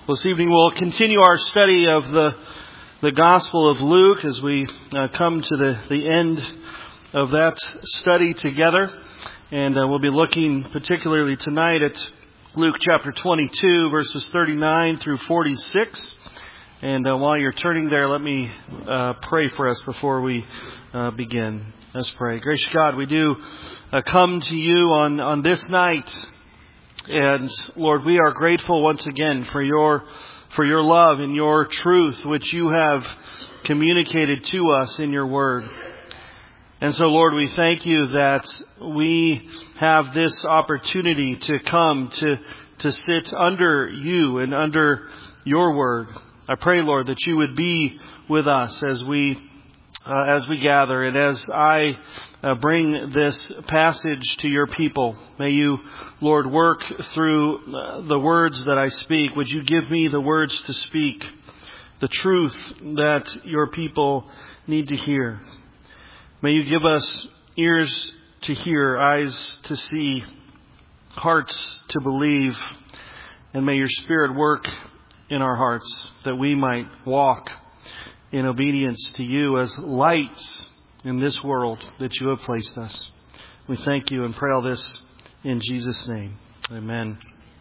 This evening we'll continue our study of the Gospel of Luke as we come to the end of that study together. And we'll be looking particularly tonight at Luke chapter 22, verses 39 through 46. And while you're turning there, let me pray for us before we begin. Let's pray. Gracious God, we do come to you on this night. And Lord, we are grateful once again for your love and your truth, which you have communicated to us in your word. And so, Lord, we thank you that we have this opportunity to come to sit under you and under your word. I pray, Lord, that you would be with us as we gather, and as I bring this passage to your people. May you, Lord, work through the words that I speak. Would you give me the words to speak, the truth that your people need to hear. May you give us ears to hear, eyes to see, hearts to believe, and may your Spirit work in our hearts that we might walk in obedience to you as lights in this world that you have placed us. We thank you and pray all this in Jesus' name. Amen.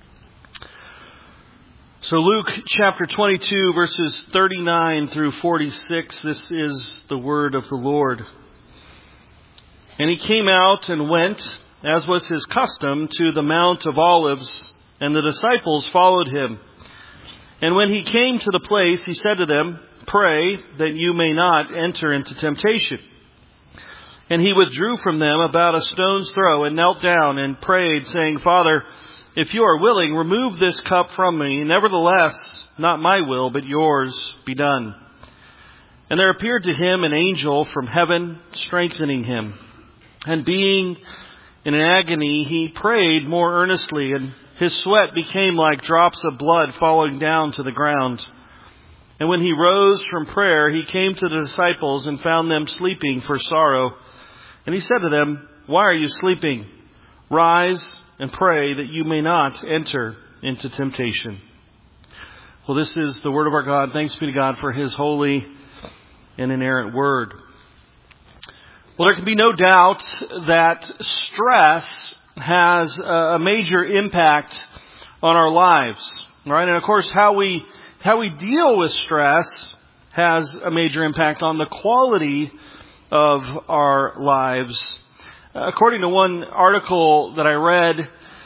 So Luke chapter 22, verses 39 through 46, this is the word of the Lord. And he came out and went, as was his custom, to the Mount of Olives, and the disciples followed him. And when he came to the place, he said to them, "Pray that you may not enter into temptation." And he withdrew from them about a stone's throw and knelt down and prayed, saying, "Father, if you are willing, remove this cup from me. Nevertheless, not my will, but yours be done." And there appeared to him an angel from heaven, strengthening him. And being in an agony, he prayed more earnestly, and his sweat became like drops of blood falling down to the ground. And when he rose from prayer, he came to the disciples and found them sleeping for sorrow. And he said to them, "Why are you sleeping? Rise and pray that you may not enter into temptation." Well, this is the word of our God. Thanks be to God for his holy and inerrant word. Well, there can be no doubt that stress has a major impact on our lives, right? And of course, how we deal with stress has a major impact on the quality of our lives. According to one article that I read,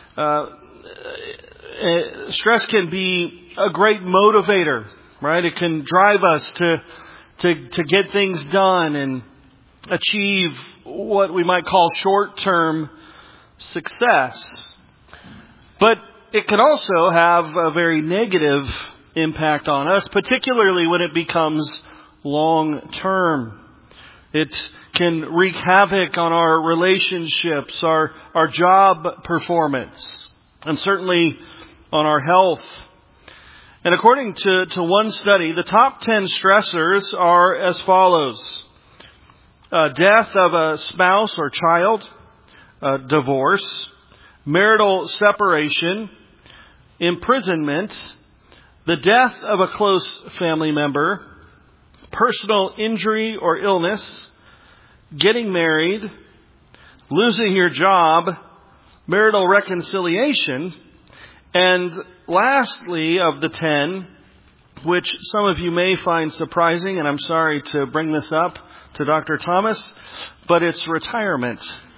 stress can be a great motivator, right? It can drive us to get things done and achieve what we might call short-term success. But it can also have a very negative impact on us, particularly when it becomes long-term. It can wreak havoc on our relationships, our job performance, and certainly on our health. And according to one study, the top 10 stressors are as follows: death of a spouse or child, divorce, marital separation, imprisonment, the death of a close family member, personal injury or illness, getting married, losing your job, marital reconciliation, and lastly of the 10, which some of you may find surprising, and I'm sorry to bring this up to Dr. Thomas, but it's retirement.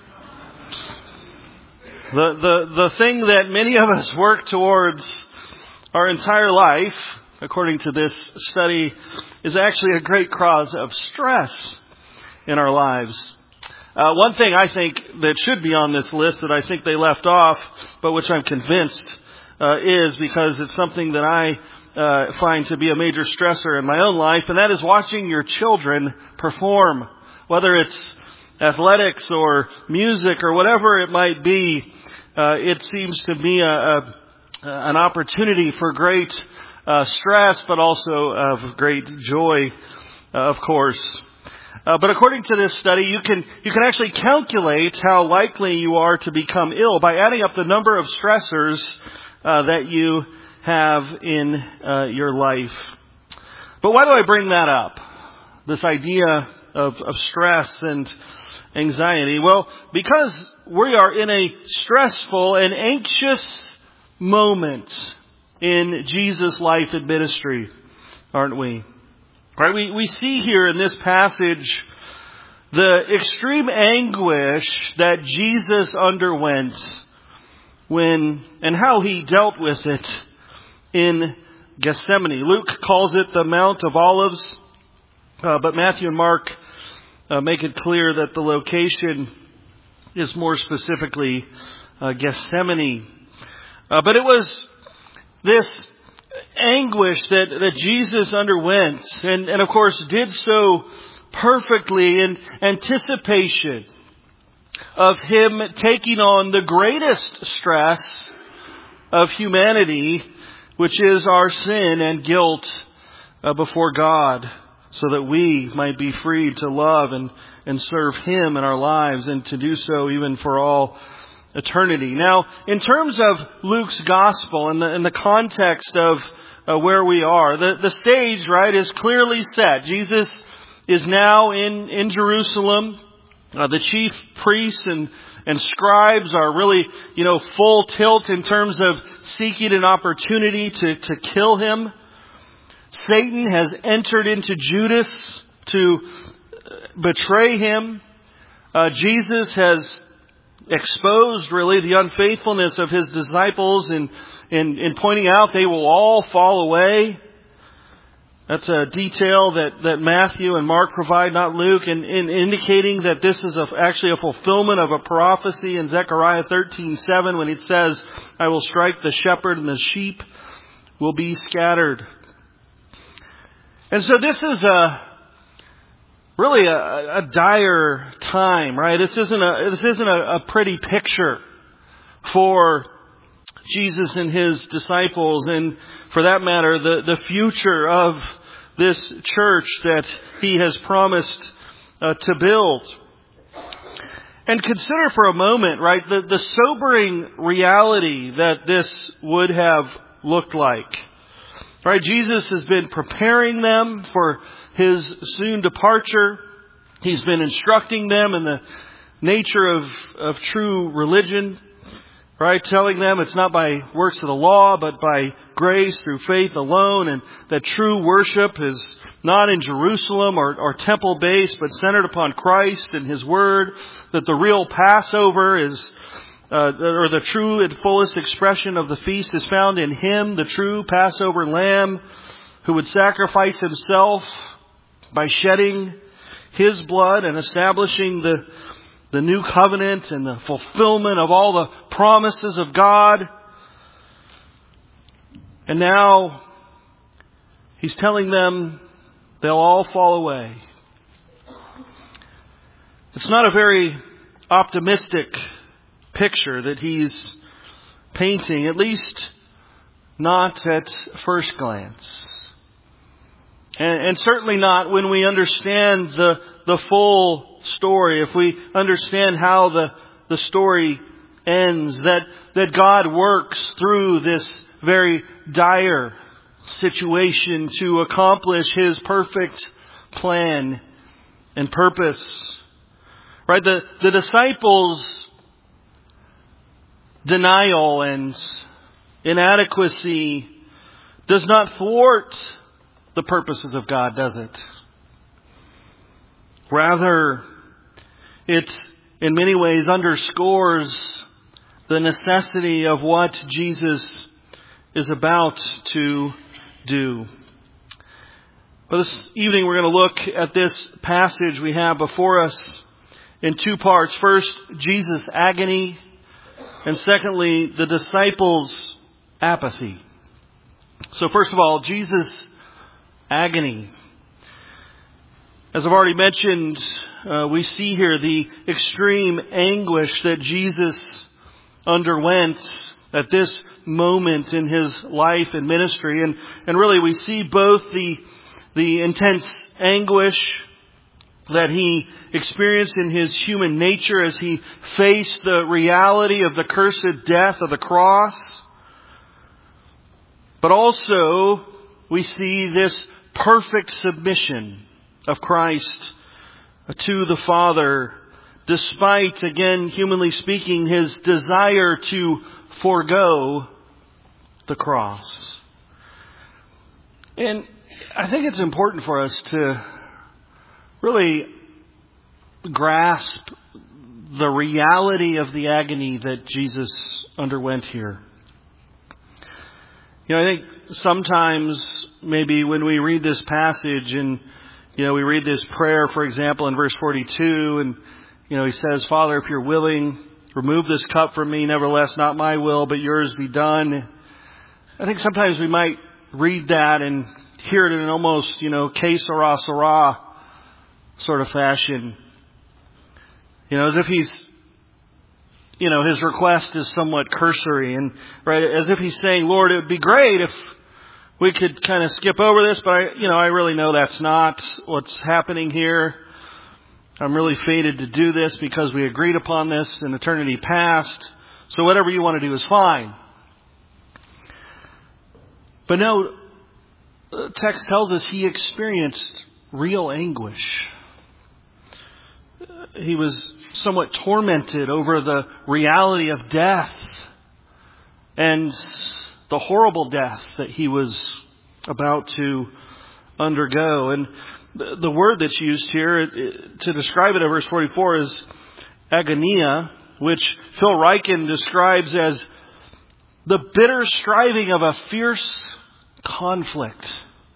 The thing that many of us work towards our entire life, according to this study, is actually a great cause of stress in our lives. One thing I think that should be on this list that I think they left off, but which I'm convinced is because it's something that I find to be a major stressor in my own life, and that is watching your children perform, whether it's athletics or music or whatever it might be. It seems to be an opportunity for great stress, but also of great joy, of course. But according to this study, you can actually calculate how likely you are to become ill by adding up the number of stressors that you have in your life. But why do I bring that up? This idea of stress and anxiety. Well, because we are in a stressful and anxious moment in Jesus' life and ministry, aren't we? Right? We see here in this passage the extreme anguish that Jesus underwent and how he dealt with it in Gethsemane. Luke calls it the Mount of Olives, but Matthew and Mark make it clear that the location is more specifically Gethsemane. But it was this anguish that Jesus underwent, and of course did so perfectly in anticipation of him taking on the greatest stress of humanity, which is our sin and guilt before God, so that we might be free to love and serve Him in our lives, and to do so even for all eternity. Now, in terms of Luke's gospel and the context of where we are, the stage, right, is clearly set. Jesus is now in Jerusalem. The chief priests and scribes are really, full tilt in terms of seeking an opportunity to kill him. Satan has entered into Judas to betray him. Jesus has exposed really the unfaithfulness of his disciples in pointing out they will all fall away. That's a detail that Matthew and Mark provide, not Luke, in indicating that this is actually a fulfillment of a prophecy in Zechariah 13:7 when it says, "I will strike the shepherd and the sheep will be scattered." And so this is really a dire time, right? This isn't a pretty picture for Jesus and His disciples, and for that matter, the future of this church that He has promised to build. And consider for a moment, right, the sobering reality that this would have looked like. Right, Jesus has been preparing them for His soon departure. He's been instructing them in the nature of true religion. Right, telling them it's not by works of the law, but by grace through faith alone, and that true worship is not in Jerusalem or temple based, but centered upon Christ and His Word. That the real Passover is, or the true and fullest expression of the feast is found in Him, the true Passover Lamb, who would sacrifice Himself by shedding His blood and establishing the new covenant and the fulfillment of all the promises of God. And now He's telling them they'll all fall away. It's not a very optimistic picture that He's painting, at least not at first glance. And certainly not when we understand the full story, if we understand how the story ends, that God works through this very dire situation to accomplish His perfect plan and purpose. Right? The disciples' denial and inadequacy does not thwart the purposes of God, does it? Rather, it in many ways underscores the necessity of what Jesus is about to do. But this evening we're going to look at this passage we have before us in two parts. First, Jesus' agony, and secondly, the disciples' apathy. So first of all, Jesus' agony. As I've already mentioned, we see here the extreme anguish that Jesus underwent at this moment in His life and ministry. And really we see both the intense anguish that He experienced in His human nature as He faced the reality of the cursed death of the cross. But also, we see this perfect submission of Christ to the Father, despite, again, humanly speaking, His desire to forego the cross. And I think it's important for us to really grasp the reality of the agony that Jesus underwent here. I think sometimes maybe when we read this passage and, we read this prayer, for example, in verse 42, and, he says, Father, if you're willing, remove this cup from me, nevertheless, not my will, but yours be done. I think sometimes we might read that and hear it in an almost, que sera, sera sort of fashion. As if he's, his request is somewhat cursory, and right, as if he's saying, Lord, it would be great if we could kind of skip over this, but I really know that's not what's happening here. I'm really fated to do this because we agreed upon this in eternity past. So whatever you want to do is fine. But no, the text tells us he experienced real anguish. He was somewhat tormented over the reality of death and the horrible death that he was about to undergo. And the word that's used here to describe it in verse 44 is agonia, which Phil Ryken describes as the bitter striving of a fierce conflict.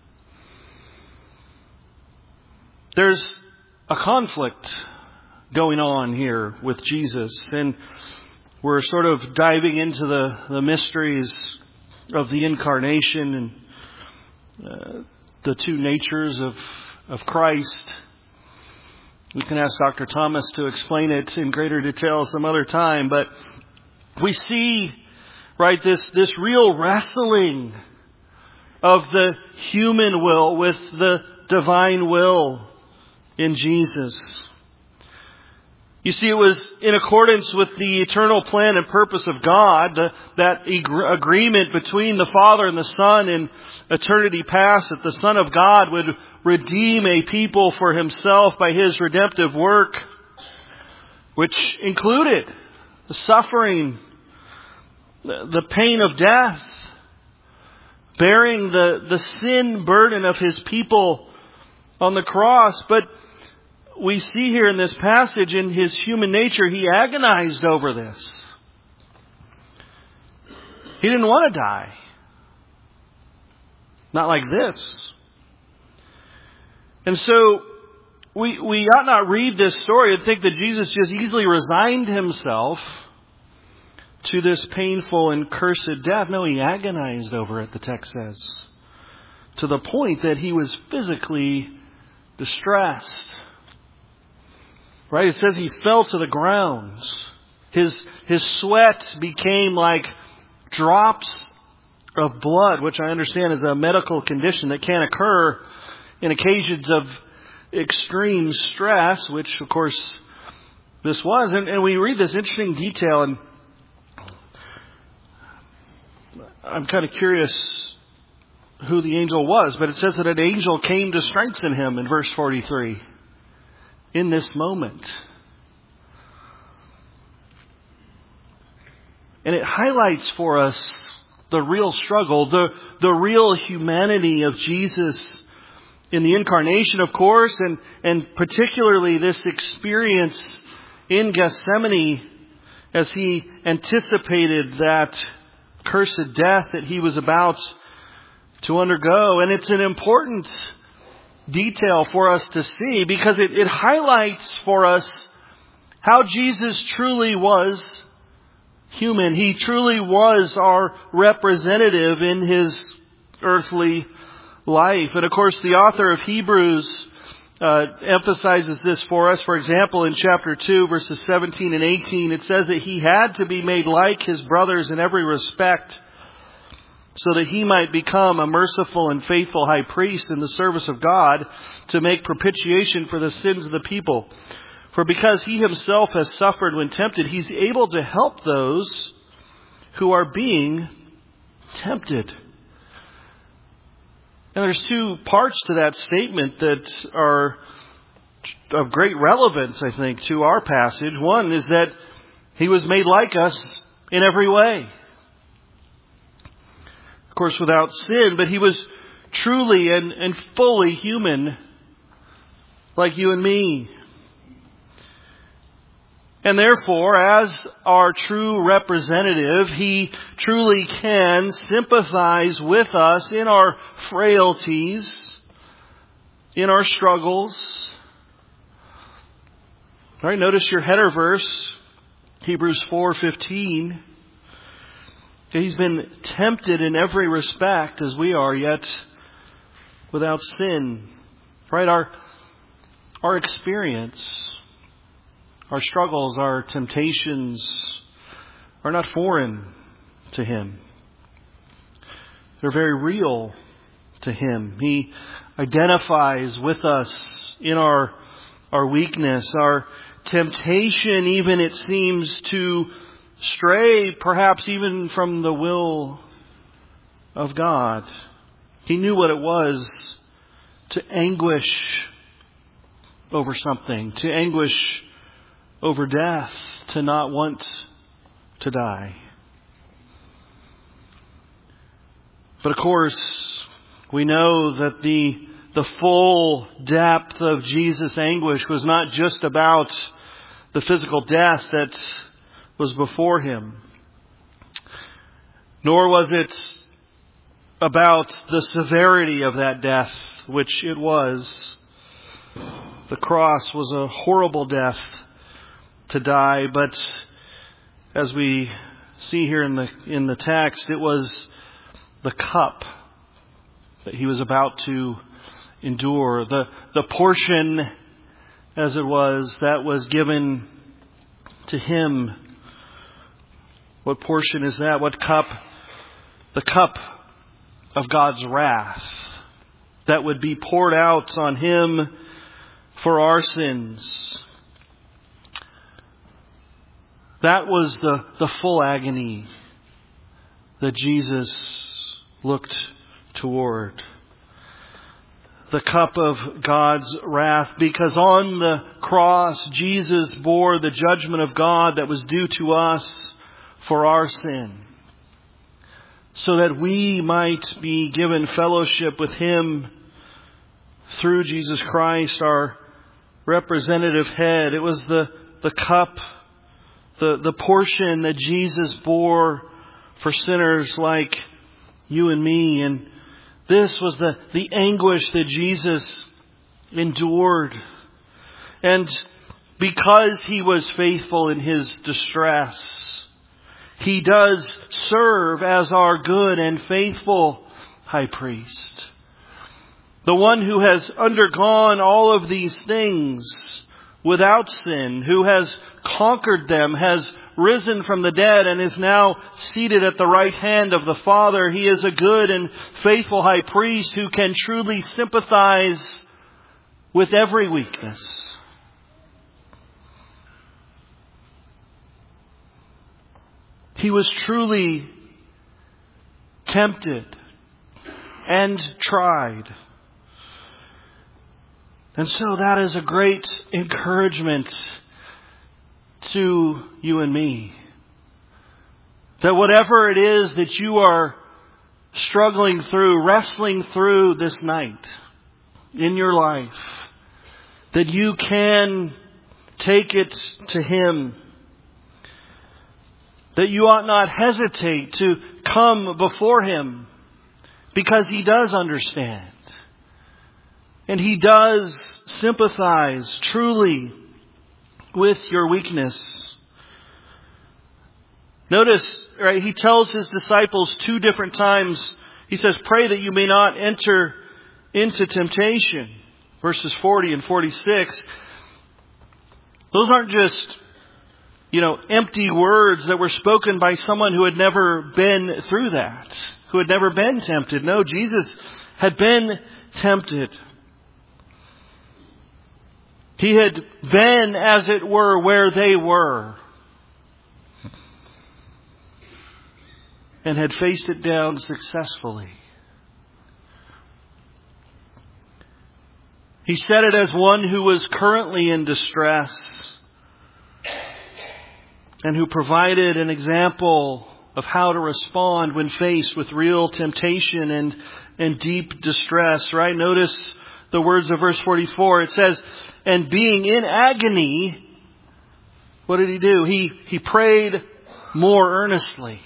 There's a conflict going on here with Jesus, and we're sort of diving into the mysteries of the incarnation and the two natures of Christ. We can ask Dr. Thomas to explain it in greater detail some other time, but we see, right, this real wrestling of the human will with the divine will in Jesus. You see, it was in accordance with the eternal plan and purpose of God, that agreement between the Father and the Son in eternity past, that the Son of God would redeem a people for Himself by His redemptive work, which included the suffering, the pain of death, bearing the sin burden of His people on the cross. But we see here in this passage, in His human nature, He agonized over this. He didn't want to die. Not like this. And so we ought not read this story and think that Jesus just easily resigned Himself to this painful and cursed death. No, He agonized over it, the text says, to the point that He was physically distressed. Right? It says He fell to the ground. His sweat became like drops of blood, which I understand is a medical condition that can occur in occasions of extreme stress, which of course this was. And we read this interesting detail, and I'm kind of curious who the angel was, but it says that an angel came to strengthen him in verse 43. In this moment. And it highlights for us the real struggle, the real humanity of Jesus in the incarnation, of course, and particularly this experience in Gethsemane as He anticipated that cursed death that He was about to undergo. And it's an important detail for us to see, because it highlights for us how Jesus truly was human. He truly was our representative in His earthly life. And of course, the author of Hebrews emphasizes this for us. For example, in chapter 2, verses 17 and 18, it says that He had to be made like His brothers in every respect, so that He might become a merciful and faithful high priest in the service of God to make propitiation for the sins of the people. For because He Himself has suffered when tempted, He's able to help those who are being tempted. And there's two parts to that statement that are of great relevance, I think, to our passage. One is that He was made like us in every way. Of course, without sin, but He was truly and fully human, like you and me. And therefore, as our true representative, He truly can sympathize with us in our frailties, in our struggles. All right, notice your header verse, Hebrews 4:15. He's been tempted in every respect as we are, yet without sin. Right? Our experience, our struggles, our temptations are not foreign to Him. They're very real to Him. He identifies with us in our weakness, our temptation, even it seems to stray, perhaps even from the will of God. He knew what it was to anguish over something, to anguish over death, to not want to die. But of course, we know that the full depth of Jesus' anguish was not just about the physical death that was before Him, nor was it about the severity of that death, which it was. The cross was a horrible death to die, but as we see here in the text, it was the cup that He was about to endure, the portion, as it was, that was given to Him. What portion is that? What cup? The cup of God's wrath that would be poured out on Him for our sins. That was the full agony that Jesus looked toward. The cup of God's wrath, because on the cross Jesus bore the judgment of God that was due to us for our sin, so that we might be given fellowship with Him through Jesus Christ, our representative head. It was the cup, the portion that Jesus bore for sinners like you and me. And this was the anguish that Jesus endured. And because He was faithful in His distress, He does serve as our good and faithful high priest. The one who has undergone all of these things without sin, who has conquered them, has risen from the dead, and is now seated at the right hand of the Father. He is a good and faithful high priest who can truly sympathize with every weakness. He was truly tempted and tried. And so that is a great encouragement to you and me. That whatever it is that you are struggling through, wrestling through this night in your life, that you can take it to Him. That you ought not hesitate to come before Him, because He does understand. And He does sympathize truly with your weakness. Notice, right, He tells His disciples 2 different times. He says, pray that you may not enter into temptation. Verses 40 and 46. Those aren't just, empty words that were spoken by someone who had never been through that, who had never been tempted. No, Jesus had been tempted. He had been, as it were, where they were, and had faced it down successfully. He said it as one who was currently in distress and who provided an example of how to respond when faced with real temptation and deep distress, right? Notice the words of verse 44. It says, and being in agony, what did he do? He prayed more earnestly.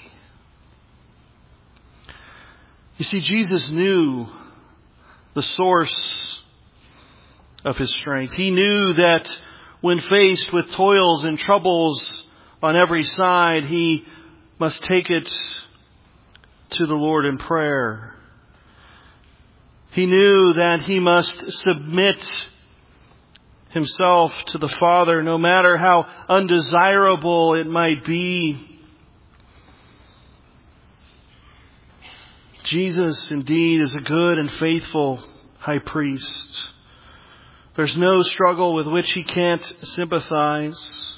You see, Jesus knew the source of his strength. He knew that when faced with toils and troubles on every side, he must take it to the Lord in prayer. He knew that he must submit himself to the Father, no matter how undesirable it might be. Jesus indeed is a good and faithful high priest. There's no struggle with which he can't sympathize.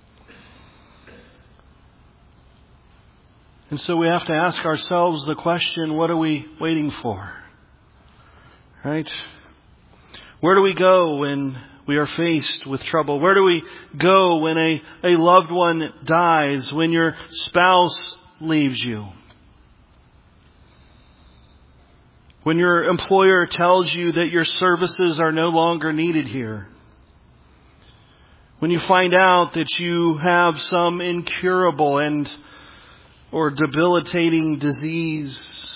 And so we have to ask ourselves the question, what are we waiting for? Right? Where do we go when we are faced with trouble? Where do we go when a loved one dies, when your spouse leaves you? When your employer tells you that your services are no longer needed here? When you find out that you have some incurable or debilitating disease?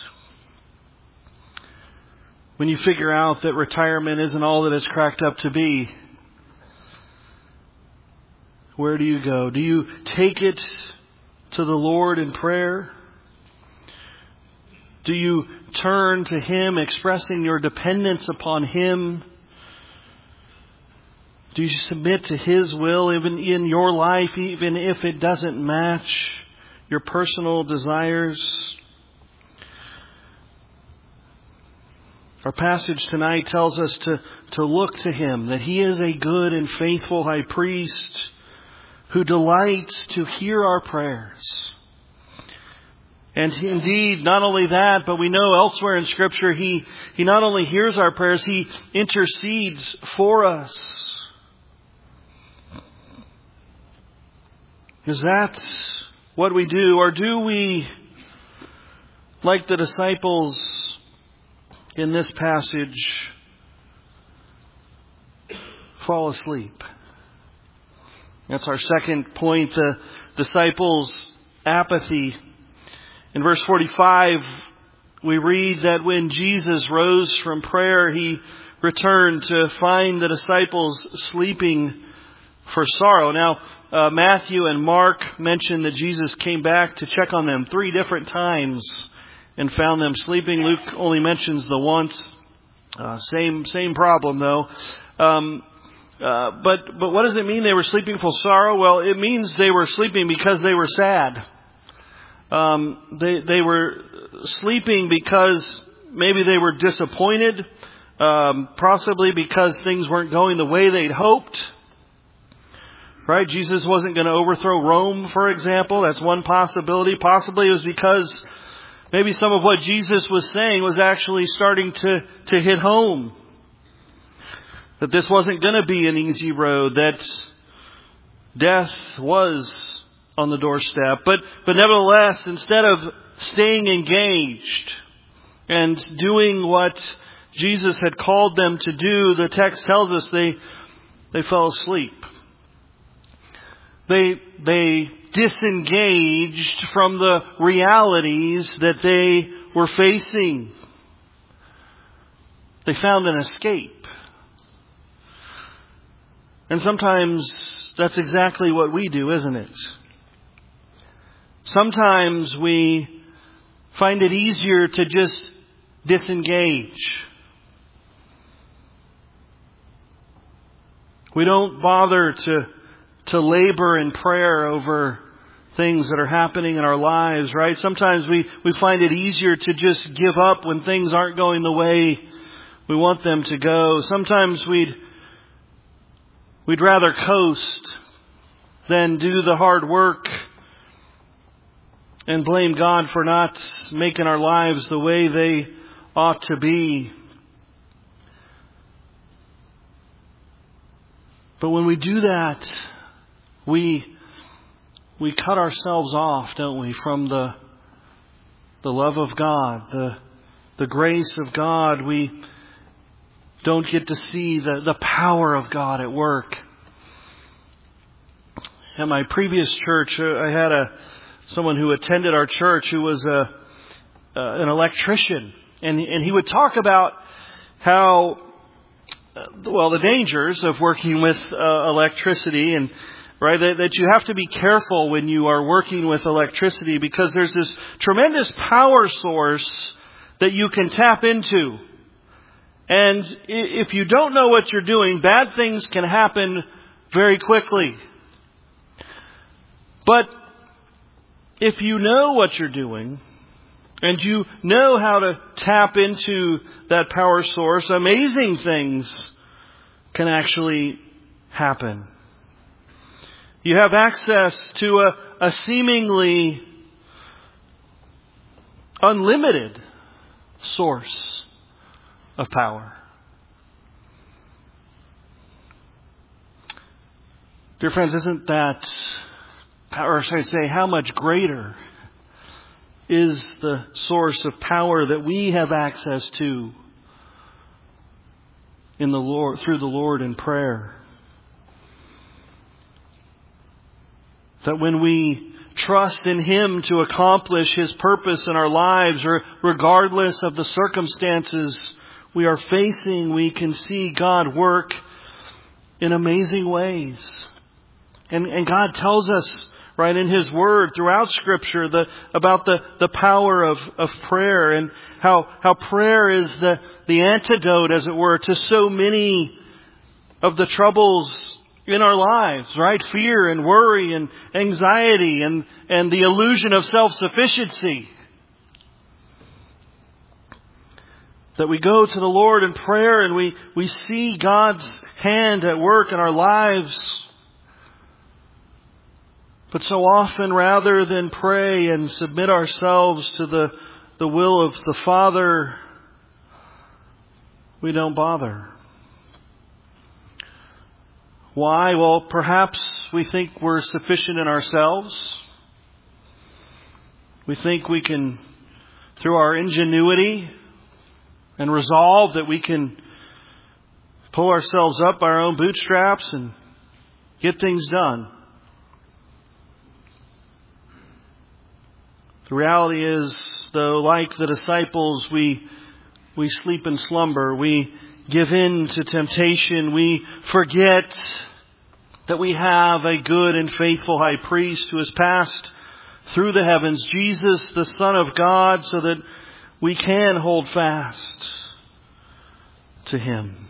When you figure out that retirement isn't all that it's cracked up to be? Where do you go? Do you take it to the Lord in prayer? Do you turn to Him, expressing your dependence upon Him? Do you submit to His will even in your life, even if it doesn't match your personal desires? Our passage tonight tells us to look to Him, that He is a good and faithful high priest who delights to hear our prayers. And indeed, not only that, but we know elsewhere in Scripture, He not only hears our prayers, He intercedes for us. Is that what we do? Or do we, like the disciples in this passage, fall asleep? That's our second point, the disciples' apathy. In verse 45, we read that when Jesus rose from prayer, He returned to find the disciples sleeping for sorrow. Now, Matthew and Mark mention that Jesus came back to check on them 3 different times and found them sleeping. Luke only mentions the once. Same problem though. But what does it mean they were sleeping for sorrow? Well, it means they were sleeping because they were sad. They were sleeping because maybe they were disappointed, possibly because things weren't going the way they'd hoped. Right? Jesus wasn't going to overthrow Rome, for example. That's one possibility. Possibly it was because maybe some of what Jesus was saying was actually starting to hit home. That this wasn't going to be an easy road, that death was on the doorstep. But nevertheless, instead of staying engaged and doing what Jesus had called them to do, the text tells us they fell asleep. They disengaged from the realities that they were facing. They found an escape. And sometimes that's exactly what we do, isn't it? Sometimes we find it easier to just disengage. We don't bother to labor in prayer over things that are happening in our lives, right? Sometimes we find it easier to just give up when things aren't going the way we want them to go. Sometimes we'd rather coast than do the hard work and blame God for not making our lives the way they ought to be. But when we do that, we cut ourselves off, don't we, from the love of God, the grace of God. We don't get to see the power of God at work. At my previous church, I had someone who attended our church who was an electrician, and he would talk about how the dangers of working with electricity, and right, that you have to be careful when you are working with electricity, because there's this tremendous power source that you can tap into. And if you don't know what you're doing, bad things can happen very quickly. But if you know what you're doing, and you know how to tap into that power source, amazing things can actually happen. You have access to a seemingly unlimited source of power. Dear friends, isn't that, or should I say, how much greater is the source of power that we have access to in the Lord, through the Lord in prayer? That when we trust in Him to accomplish His purpose in our lives, or regardless of the circumstances we are facing, we can see God work in amazing ways. And God tells us, right, in His Word throughout Scripture about the power of prayer, and how prayer is the antidote, as it were, to so many of the troubles in our lives, right? Fear and worry and anxiety and the illusion of self-sufficiency. That we go to the Lord in prayer and we see God's hand at work in our lives. But so often, rather than pray and submit ourselves to the will of the Father, we don't bother. Why? Well, perhaps we think we're sufficient in ourselves. We think we can, through our ingenuity and resolve, that we can pull ourselves up by our own bootstraps and get things done. The reality is, though, like the disciples, we sleep and slumber. We give in to temptation. We forget that we have a good and faithful high priest who has passed through the heavens, Jesus, the Son of God, so that we can hold fast to Him.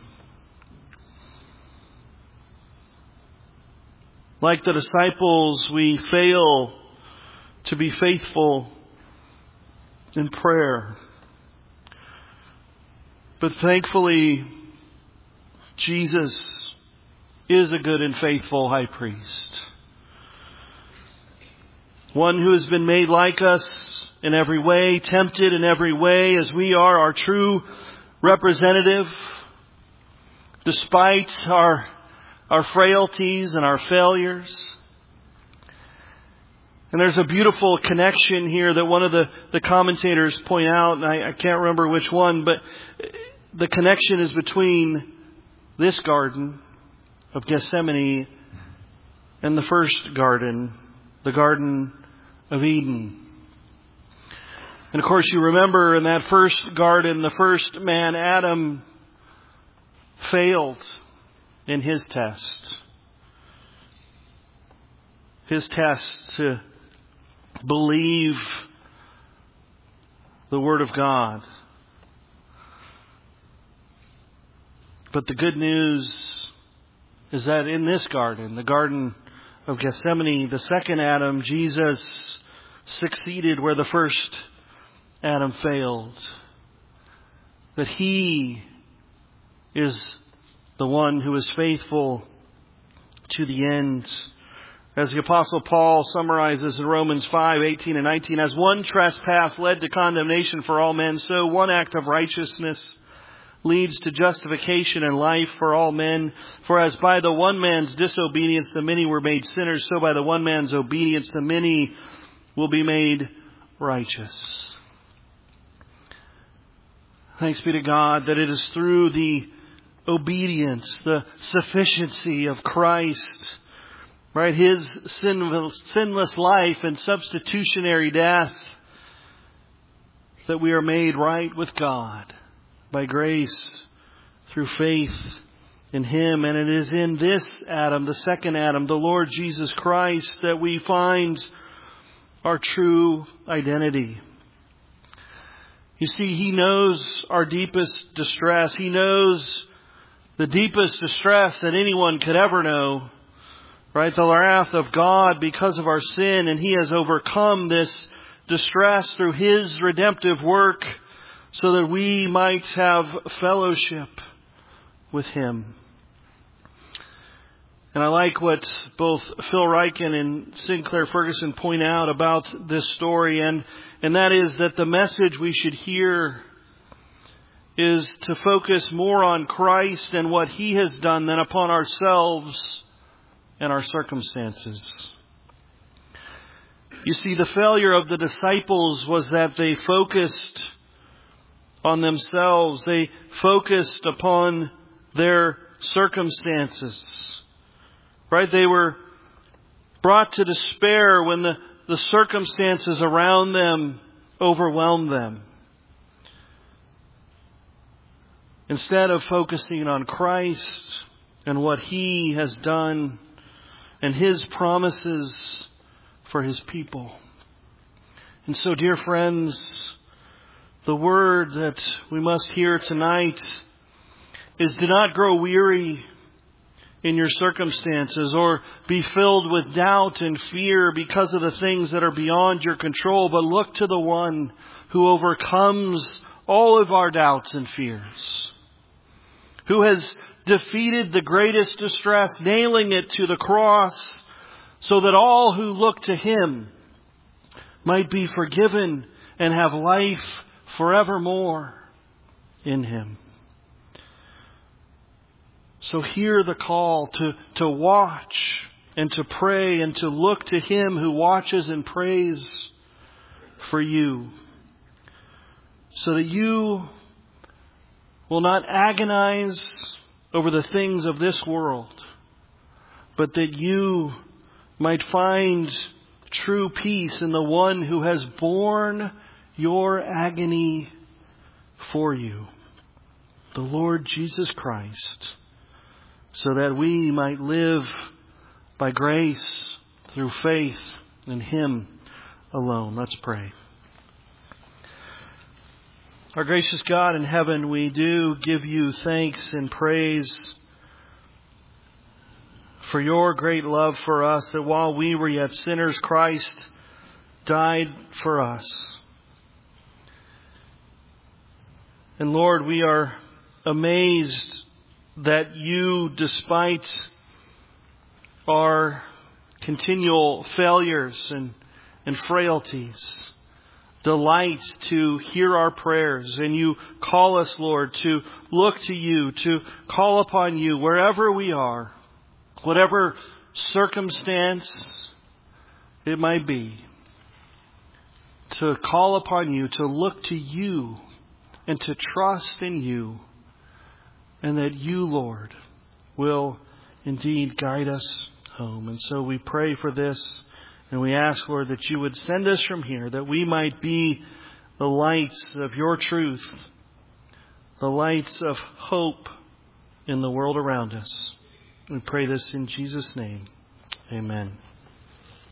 Like the disciples, we fail to be faithful in prayer. But thankfully, Jesus is a good and faithful high priest. One who has been made like us in every way, tempted in every way as we are, our true representative, despite our frailties and our failures. And there's a beautiful connection here that one of the commentators point out, and I can't remember which one, but the connection is between this garden of Gethsemane and the first garden, the Garden of Eden. And of course you remember in that first garden, the first man, Adam, failed in his test. His test to believe the Word of God. But the good news is that in this garden, the Garden of Gethsemane, the second Adam, Jesus, succeeded where the first Adam failed. That He is the one who is faithful to the end. As the Apostle Paul summarizes in Romans 5:18 and 19, as one trespass led to condemnation for all men, so one act of righteousness leads to justification and life for all men. For as by the one man's disobedience the many were made sinners, so by the one man's obedience the many will be made righteous. Thanks be to God that it is through the obedience, the sufficiency of Christ, right? His sinless life and substitutionary death, that we are made right with God by grace through faith in Him. And it is in this Adam, the second Adam, the Lord Jesus Christ, that we find our true identity. You see, He knows our deepest distress. He knows the deepest distress that anyone could ever know, right? The wrath of God because of our sin. And He has overcome this distress through His redemptive work so that we might have fellowship with Him. And I like what both Phil Ryken and Sinclair Ferguson point out about this story, and that is that the message we should hear is to focus more on Christ and what He has done than upon ourselves and our circumstances. You see, the failure of the disciples was that they focused on themselves. They focused upon their circumstances. Right? They were brought to despair when the circumstances around them overwhelmed them. Instead of focusing on Christ and what He has done and His promises for His people. And so, dear friends, the word that we must hear tonight is do not grow weary in your circumstances or be filled with doubt and fear because of the things that are beyond your control, but look to the one who overcomes all of our doubts and fears, who has defeated the greatest distress, nailing it to the cross, so that all who look to Him might be forgiven and have life forevermore in Him. So hear the call to watch and to pray and to look to Him who watches and prays for you, so that you will not agonize over the things of this world, but that you might find true peace in the one who has borne your agony for you, the Lord Jesus Christ, so that we might live by grace through faith in Him alone. Let's pray. Our gracious God in heaven, we do give You thanks and praise for Your great love for us, that while we were yet sinners, Christ died for us. And Lord, we are amazed that You, despite our continual failures and frailties, delight to hear our prayers. And You call us, Lord, to look to You, to call upon You wherever we are, whatever circumstance it might be, to call upon You, to look to You, and to trust in You, and that You, Lord, will indeed guide us home. And so we pray for this, and we ask, Lord, that You would send us from here, that we might be the lights of Your truth, the lights of hope in the world around us. We pray this in Jesus' name. Amen.